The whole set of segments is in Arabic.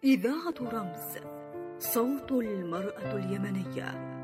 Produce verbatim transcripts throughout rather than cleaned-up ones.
إذاعة رمز، صوت المرأة اليمنية.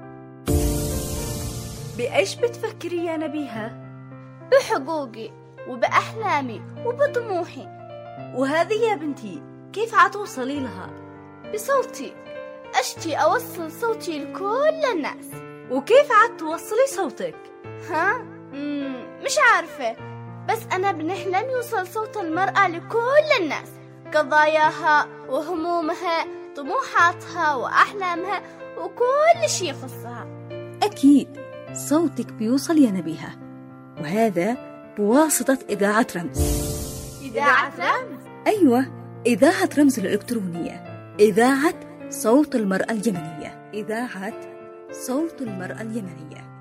بإيش بتفكري يا نبيهة؟ بحقوقي وبأحلامي وبطموحي. وهذه يا بنتي كيف عتوصلي لها؟ بصوتي، أشتي أوصل صوتي لكل الناس. وكيف عتوصلي صوتك؟ ها؟ مم مش عارفة، بس أنا بنحلم يوصل صوت المرأة لكل الناس، قضاياها وهمومها، طموحاتها وأحلامها وكل شيء يخصها. أكيد صوتك بيوصل يا نبيهة، وهذا بواسطة إذاعة رمز. إذاعة رمز؟ أيوة، إذاعة رمز الإلكترونية، إذاعة صوت المرأة اليمنية، إذاعة صوت المرأة اليمنية.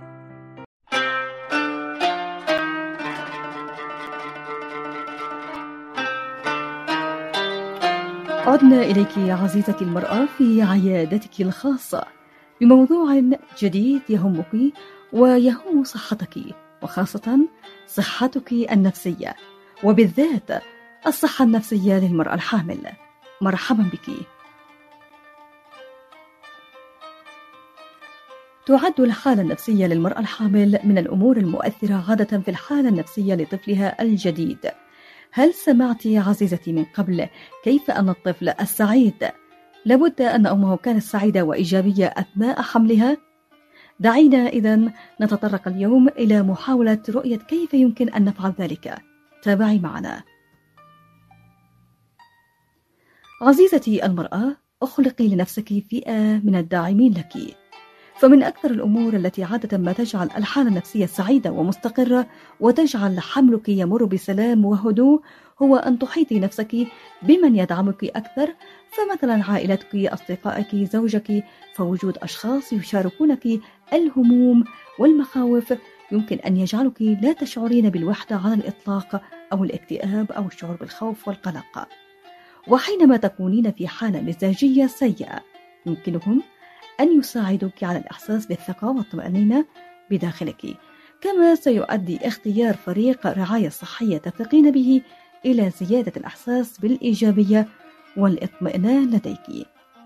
عدنا إليك يا عزيزتي المرأة في عيادتك الخاصة بموضوع جديد يهمك ويهم صحتك، وخاصة صحتك النفسية، وبالذات الصحة النفسية للمرأة الحامل. مرحبا بك. تعد الحالة النفسية للمرأة الحامل من الأمور المؤثرة عادة في الحالة النفسية لطفلها الجديد. هل سمعت عزيزتي من قبل كيف أن الطفل السعيد لابد أن أمه كانت سعيدة وإيجابية أثناء حملها؟ دعينا إذن نتطرق اليوم إلى محاولة رؤية كيف يمكن أن نفعل ذلك. تابعي معنا. عزيزتي المرأة، أخلقي لنفسك فئة من الداعمين لك، فمن أكثر الأمور التي عادة ما تجعل الحالة النفسية سعيدة ومستقرة وتجعل حملك يمر بسلام وهدوء هو أن تحيطي نفسك بمن يدعمك أكثر، فمثلا عائلتك، أصدقائك، زوجك، فوجود أشخاص يشاركونك الهموم والمخاوف يمكن أن يجعلك لا تشعرين بالوحدة على الإطلاق أو الاكتئاب أو الشعور بالخوف والقلق. وحينما تكونين في حالة مزاجية سيئة يمكنهم أن يساعدوك على الإحساس بالثقة والطمأنينة بداخلك، كما سيؤدي اختيار فريق رعاية صحية تثقين به إلى زيادة الإحساس بالإيجابية والاطمئنان لديك.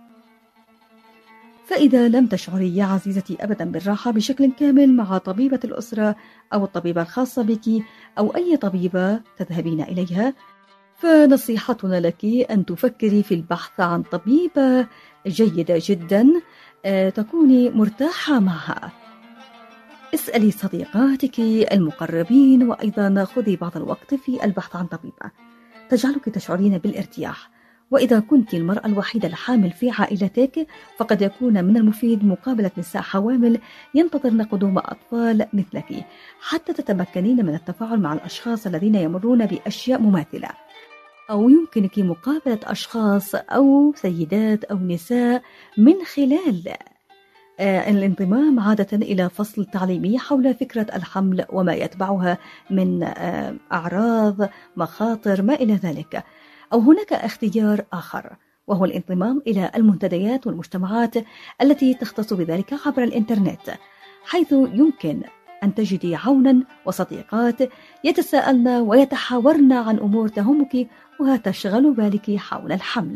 فإذا لم تشعري يا عزيزتي أبدا بالراحة بشكل كامل مع طبيبة الأسرة أو الطبيبة الخاصة بك أو أي طبيبة تذهبين إليها، فنصيحتنا لك أن تفكري في البحث عن طبيبة جيدة جدا تكوني مرتاحة معها. اسألي صديقاتك المقربين، وأيضا خذي بعض الوقت في البحث عن طبيبة تجعلك تشعرين بالارتياح. وإذا كنت المرأة الوحيدة الحامل في عائلتك فقد يكون من المفيد مقابلة نساء حوامل ينتظرن قدوم أطفال مثلك حتى تتمكنين من التفاعل مع الأشخاص الذين يمرون بأشياء مماثلة، أو يمكنك مقابلة أشخاص أو سيدات أو نساء من خلال آه الانضمام عادة إلى فصل تعليمي حول فكرة الحمل وما يتبعها من آه أعراض، مخاطر، ما إلى ذلك. أو هناك اختيار آخر وهو الانضمام إلى المنتديات والمجتمعات التي تختص بذلك عبر الإنترنت، حيث يمكن أن تجدي عونا وصديقات يتساءلن ويتحاورن عن أمور تهمك وتشغل بالك حول الحمل.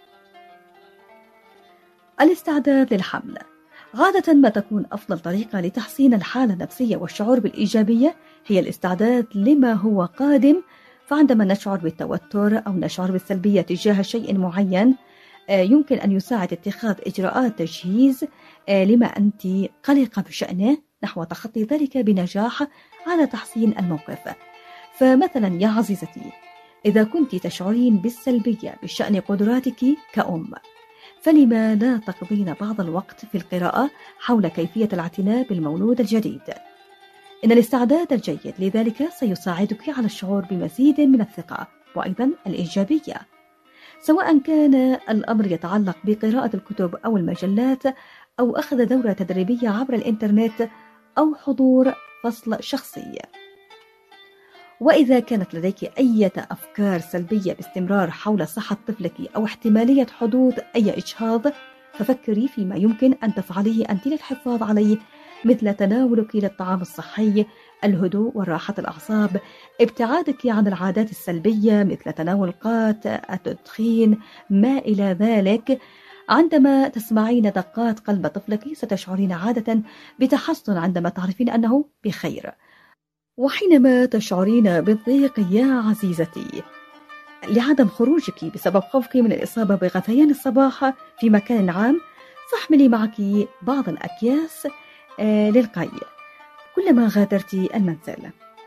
الاستعداد للحمل عادة ما تكون أفضل طريقة لتحسين الحالة النفسية والشعور بالإيجابية هي الاستعداد لما هو قادم. فعندما نشعر بالتوتر أو نشعر بالسلبية تجاه شيء معين يمكن أن يساعد اتخاذ إجراءات تجهيز لما أنت قلقة بشأنه نحو تخطي ذلك بنجاح على تحسين الموقف. فمثلا يا عزيزتي، إذا كنت تشعرين بالسلبية بشأن قدراتك كأم، فلما لا تقضين بعض الوقت في القراءة حول كيفية الاعتناء بالمولود الجديد؟ إن الاستعداد الجيد لذلك سيساعدك على الشعور بمزيد من الثقة وأيضا الإيجابية، سواء كان الأمر يتعلق بقراءة الكتب أو المجلات أو أخذ دورة تدريبية عبر الإنترنت أو حضور فصل شخصي. وإذا كانت لديك أي أفكار سلبية باستمرار حول صحة طفلك أو احتمالية حدوث أي إجهاض، ففكري فيما يمكن أن تفعليه أنت للحفاظ عليه، مثل تناولك للطعام الصحي، الهدوء والراحة الأعصاب، ابتعادك عن العادات السلبية مثل تناول القات، التدخين، ما إلى ذلك. عندما تسمعين دقات قلب طفلك ستشعرين عادة بتحسن عندما تعرفين أنه بخير. وحينما تشعرين بالضيق يا عزيزتي لعدم خروجك بسبب خوفك من الإصابة بغثيان الصباح في مكان عام، فاحملي معك بعض الأكياس آه للقي كلما غادرت المنزل.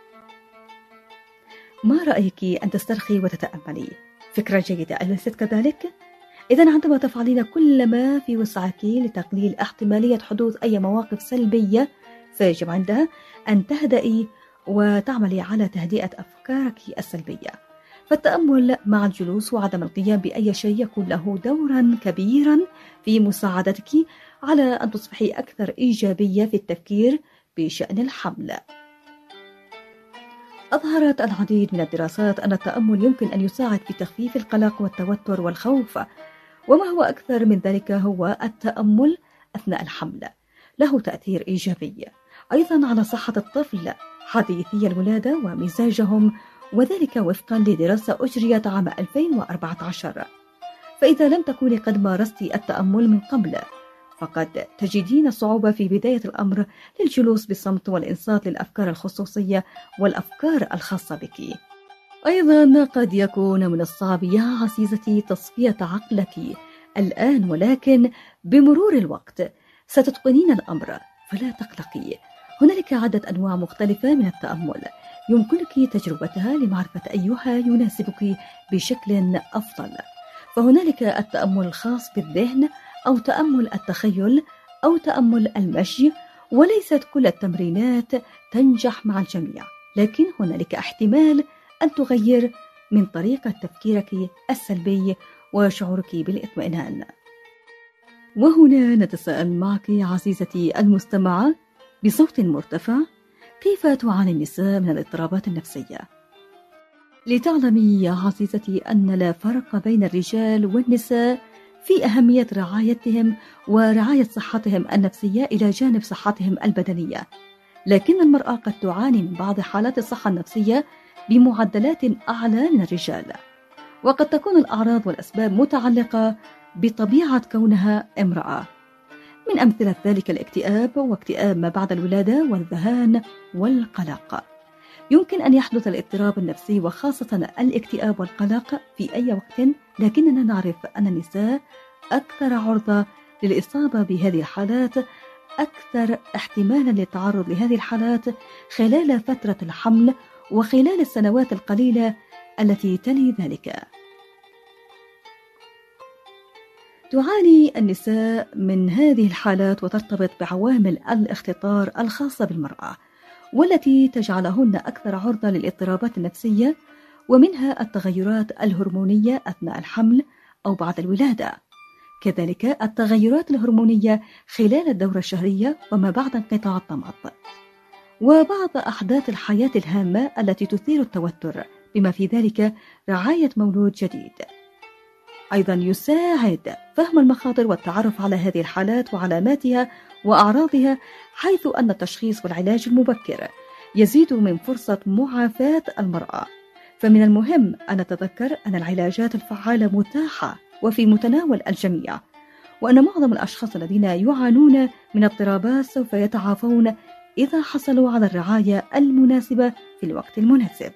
ما رأيك أن تسترخي وتتأملي؟ فكرة جيدة أليست كذلك؟ إذن عندما تفعلين كل ما في وسعك لتقليل احتمالية حدوث أي مواقف سلبية، فيجب عندها أن تهدئي وتعملي على تهدئة أفكارك السلبية. فالتأمل مع الجلوس وعدم القيام بأي شيء يكون له دورا كبيرا في مساعدتك على أن تصبحي أكثر إيجابية في التفكير بشأن الحمل. أظهرت العديد من الدراسات أن التأمل يمكن أن يساعد في تخفيف القلق والتوتر والخوف، وما هو أكثر من ذلك هو التأمل أثناء الحمل له تأثير إيجابي أيضا على صحة الطفل حديثي الولادة ومزاجهم، وذلك وفقا لدراسة أجريت عام ألفين وأربعة عشر. فإذا لم تكوني قد مارست التأمل من قبل فقد تجدين صعوبة في بداية الأمر للجلوس بالصمت والإنصات للأفكار الخصوصية والأفكار الخاصة بك. أيضا قد يكون من الصعب يا عزيزتي تصفية عقلك الآن، ولكن بمرور الوقت ستتقنين الأمر فلا تقلقي. هنالك عدة أنواع مختلفة من التأمل يمكنك تجربتها لمعرفة أيها يناسبك بشكل أفضل. فهنالك التأمل الخاص بالذهن أو تأمل التخيل أو تأمل المشي، وليست كل التمرينات تنجح مع الجميع، لكن هنالك احتمال أن تغير من طريقة تفكيرك السلبي وشعورك بالاطمئنان. وهنا نتساءل معك عزيزتي المستمعة بصوت مرتفع: كيف تعاني النساء من الاضطرابات النفسية؟ لتعلمي يا عزيزتي أن لا فرق بين الرجال والنساء في أهمية رعايتهم ورعاية صحتهم النفسية إلى جانب صحتهم البدنية، لكن المرأة قد تعاني من بعض حالات الصحة النفسية بمعدلات أعلى من الرجال، وقد تكون الأعراض والأسباب متعلقة بطبيعة كونها امرأة. من أمثلة ذلك الاكتئاب واكتئاب ما بعد الولادة والذهان والقلق. يمكن أن يحدث الاضطراب النفسي وخاصة الاكتئاب والقلق في أي وقت، لكننا نعرف أن النساء أكثر عرضة للإصابة بهذه الحالات، أكثر احتمالا للتعرض لهذه الحالات خلال فترة الحمل وخلال السنوات القليلة التي تلي ذلك. تعاني النساء من هذه الحالات وترتبط بعوامل الاختطار الخاصة بالمرأة، والتي تجعلهن أكثر عرضة للاضطرابات النفسية، ومنها التغيرات الهرمونية أثناء الحمل أو بعد الولادة، كذلك التغيرات الهرمونية خلال الدورة الشهرية وما بعد انقطاع الطمث، وبعض أحداث الحياة الهامة التي تثير التوتر، بما في ذلك رعاية مولود جديد. أيضا يساعد فهم المخاطر والتعرف على هذه الحالات وعلاماتها وأعراضها، حيث أن التشخيص والعلاج المبكر يزيد من فرصة معافاة المرأة. فمن المهم أن نتذكر أن العلاجات الفعالة متاحة وفي متناول الجميع، وأن معظم الأشخاص الذين يعانون من اضطرابات سوف يتعافون إذا حصلوا على الرعاية المناسبة في الوقت المناسب.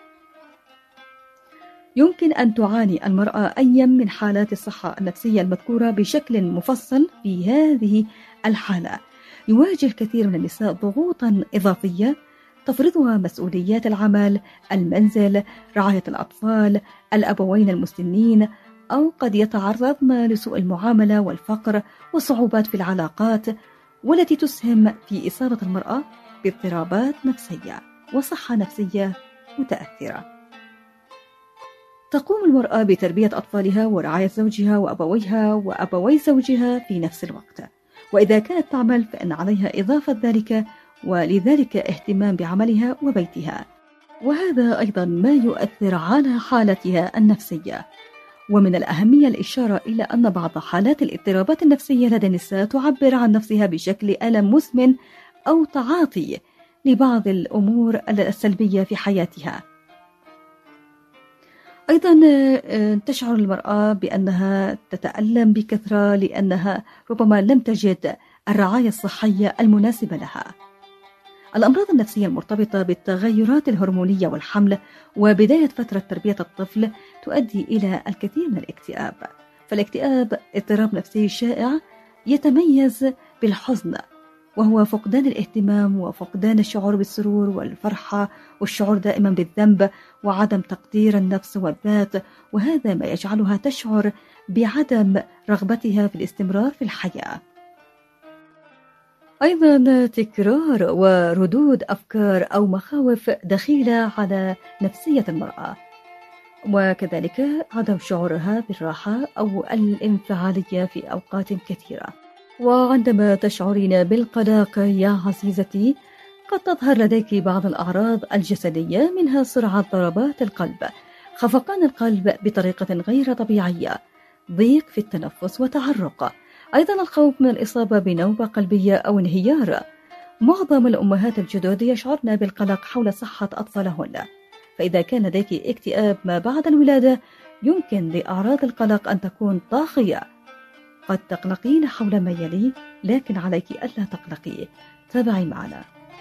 يمكن أن تعاني المرأة أي من حالات الصحة النفسية المذكورة بشكل مفصل. في هذه الحالة يواجه الكثير من النساء ضغوطا إضافية تفرضها مسؤوليات العمل، المنزل، رعاية الأطفال، الأبوين المسنين، أو قد يتعرضن لسوء المعاملة والفقر وصعوبات في العلاقات، والتي تسهم في إصابة المرأة باضطرابات نفسية وصحة نفسية متأثرة. تقوم المرأة بتربية أطفالها ورعاية زوجها وأبويها وأبوي زوجها في نفس الوقت، وإذا كانت تعمل فإن عليها إضافة ذلك، ولذلك اهتمام بعملها وبيتها، وهذا أيضا ما يؤثر على حالتها النفسية. ومن الأهمية الإشارة إلى أن بعض حالات الاضطرابات النفسية لدى النساء تعبر عن نفسها بشكل ألم مزمن أو تعاطي، لبعض الأمور السلبية في حياتها. أيضا تشعر المرأة بأنها تتألم بكثرة لأنها ربما لم تجد الرعاية الصحية المناسبة لها. الأمراض النفسية المرتبطة بالتغيرات الهرمونية والحمل وبداية فترة تربية الطفل تؤدي إلى الكثير من الاكتئاب. فالاكتئاب اضطراب نفسي شائع يتميز بالحزن، وهو فقدان الاهتمام وفقدان الشعور بالسرور والفرحة والشعور دائما بالذنب وعدم تقدير النفس والذات، وهذا ما يجعلها تشعر بعدم رغبتها في الاستمرار في الحياة. أيضا تكرار وردود أفكار أو مخاوف دخيلة على نفسية المرأة، وكذلك عدم شعورها بالراحة أو الانفعالية في أوقات كثيرة. وعندما تشعرين بالقلق يا عزيزتي قد تظهر لديك بعض الأعراض الجسدية، منها سرعة ضربات القلب، خفقان القلب بطريقة غير طبيعية، ضيق في التنفس وتعرق، أيضا الخوف من الإصابة بنوبة قلبية أو انهيار. معظم الأمهات الجدد يشعرن بالقلق حول صحة أطفالهن، فإذا كان لديك اكتئاب ما بعد الولادة يمكن لأعراض القلق أن تكون طاغية. قد تقلقين حول ما يلي، لكن عليك ألا تقلقي. تابعي معنا.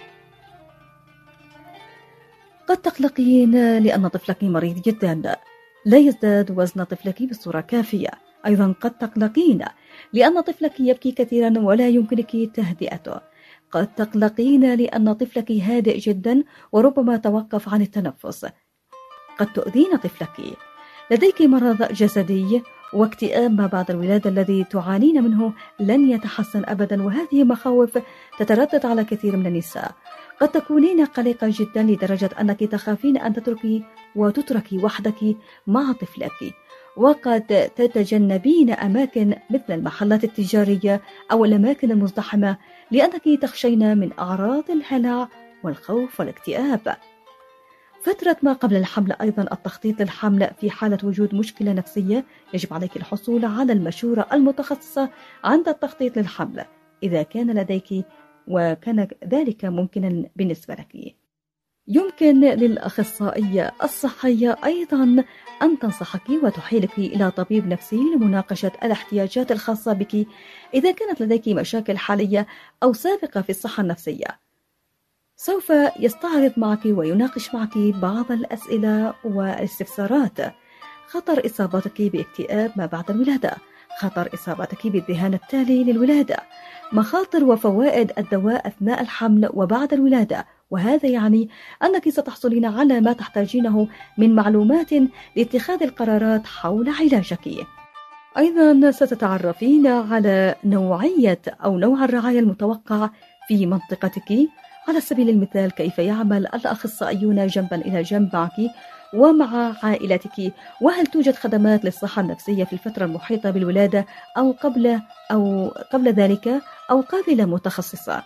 قد تقلقين لأن طفلك مريض جدا، لا يزداد وزن طفلك بصورة كافية. أيضا قد تقلقين لأن طفلك يبكي كثيرا ولا يمكنك تهدئته. قد تقلقين لأن طفلك هادئ جدا وربما توقف عن التنفس. قد تؤذين طفلك. لديك مرض جسدي واكتئاب ما بعد الولادة الذي تعانين منه لن يتحسن أبدا، وهذه مخاوف تتردد على كثير من النساء. قد تكونين قلقة جدا لدرجة أنك تخافين أن تتركي وتتركي وحدك مع طفلك، وقد تتجنبين أماكن مثل المحلات التجارية أو الأماكن المزدحمة لأنك تخشين من أعراض الهلع والخوف والاكتئاب. فترة ما قبل الحمل أيضا التخطيط للحمل. في حالة وجود مشكلة نفسية يجب عليك الحصول على المشورة المتخصصة عند التخطيط للحمل إذا كان لديك وكان ذلك ممكنا بالنسبة لك. يمكن للأخصائية الصحية أيضا أن تنصحك وتحيلك إلى طبيب نفسي لمناقشة الاحتياجات الخاصة بك إذا كانت لديك مشاكل حالية أو سابقة في الصحة النفسية. سوف يستعرض معك ويناقش معك بعض الأسئلة والاستفسارات. خطر إصابتك باكتئاب ما بعد الولادة، خطر إصابتك بالذهان التالي للولادة، مخاطر وفوائد الدواء أثناء الحمل وبعد الولادة، وهذا يعني أنك ستحصلين على ما تحتاجينه من معلومات لاتخاذ القرارات حول علاجك. أيضا ستتعرفين على نوعية أو نوع الرعاية المتوقع في منطقتك، على سبيل المثال كيف يعمل الأخصائيون جنبا إلى جنب معك ومع عائلتك، وهل توجد خدمات للصحة النفسية في الفترة المحيطة بالولادة أو قبل أو قبل ذلك أو قابلة متخصصة.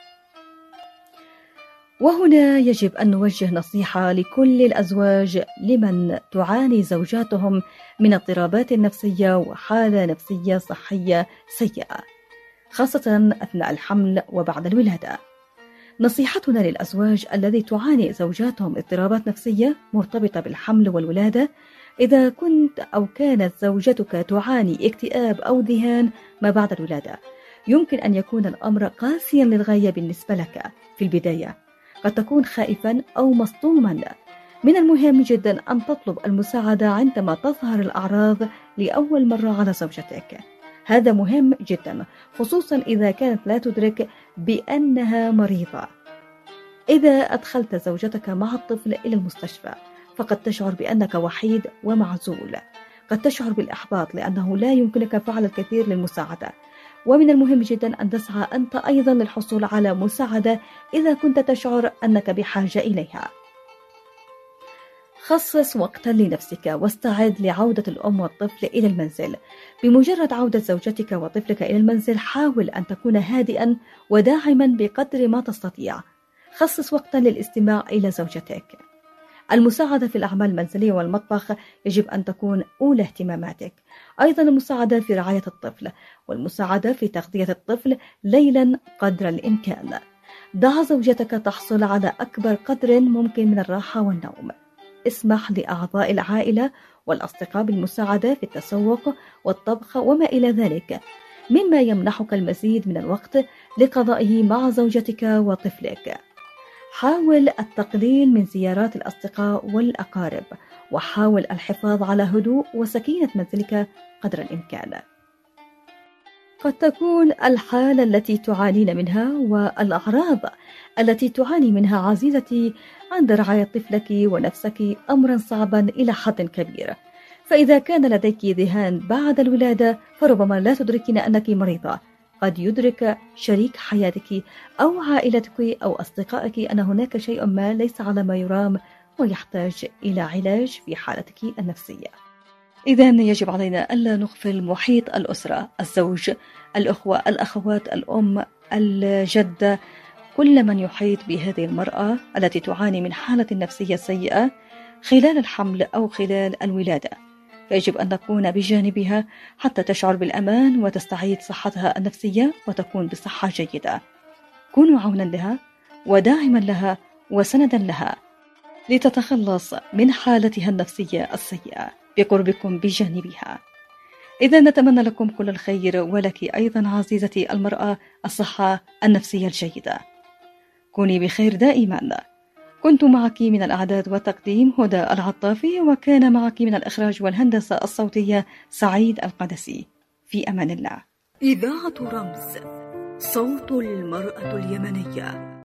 وهنا يجب أن نوجه نصيحة لكل الأزواج لمن تعاني زوجاتهم من اضطرابات نفسية وحالة نفسية صحية سيئة، خاصة أثناء الحمل وبعد الولادة. نصيحتنا للأزواج الذي تعاني زوجاتهم اضطرابات نفسية مرتبطة بالحمل والولادة: إذا كنت أو كانت زوجتك تعاني اكتئاب أو ذهان ما بعد الولادة، يمكن أن يكون الأمر قاسيا للغاية بالنسبة لك في البداية، قد تكون خائفا أو مصدوما. من المهم جدا أن تطلب المساعدة عندما تظهر الأعراض لأول مرة على زوجتك. هذا مهم جدا، خصوصا إذا كانت لا تدرك بأنها مريضة. إذا أدخلت زوجتك مع الطفل إلى المستشفى فقد تشعر بأنك وحيد ومعزول، قد تشعر بالإحباط لأنه لا يمكنك فعل الكثير للمساعدة، ومن المهم جدا أن تسعى أنت أيضا للحصول على مساعدة إذا كنت تشعر أنك بحاجة إليها. خصص وقتا لنفسك واستعد لعودة الأم والطفل إلى المنزل. بمجرد عودة زوجتك وطفلك إلى المنزل حاول أن تكون هادئا وداعما بقدر ما تستطيع. خصص وقتا للاستماع إلى زوجتك. المساعدة في الأعمال المنزلية والمطبخ يجب أن تكون أولى اهتماماتك. أيضا المساعدة في رعاية الطفل والمساعدة في تغذية الطفل ليلا قدر الإمكان. دع زوجتك تحصل على أكبر قدر ممكن من الراحة والنوم. اسمح لأعضاء العائلة والأصدقاء بالمساعدة في التسوق والطبخ وما إلى ذلك، مما يمنحك المزيد من الوقت لقضائه مع زوجتك وطفلك. حاول التقليل من زيارات الأصدقاء والأقارب، وحاول الحفاظ على هدوء وسكينة منزلك قدر الإمكان. قد تكون الحالة التي تعانين منها والأعراض التي تعاني منها عزيزتي عند رعاية طفلك ونفسك أمرا صعبا إلى حد كبير، فإذا كان لديك ذهان بعد الولادة فربما لا تدركين أنك مريضة. قد يدرك شريك حياتك أو عائلتك أو أصدقائك أن هناك شيء ما ليس على ما يرام ويحتاج إلى علاج في حالتك النفسية. إذن يجب علينا ألا نغفل محيط الأسرة، الزوج، الأخوة، الأخوات، الأم، الجدة، كل من يحيط بهذه المرأة التي تعاني من حالة نفسية سيئة خلال الحمل أو خلال الولادة. فيجب أن نكون بجانبها حتى تشعر بالأمان وتستعيد صحتها النفسية وتكون بصحة جيدة. كونوا عونا لها وداعما لها وسندا لها لتتخلص من حالتها النفسية السيئة بقربكم بجانبها. إذا نتمنى لكم كل الخير، ولك أيضا عزيزتي المرأة الصحة النفسية الجيدة. كوني بخير دائما. كنت معك من الإعداد والتقديم هدى العطافي، وكان معك من الإخراج والهندسة الصوتية سعيد القدسي. في أمان الله. إذاعة رمز، صوت المرأة اليمنية.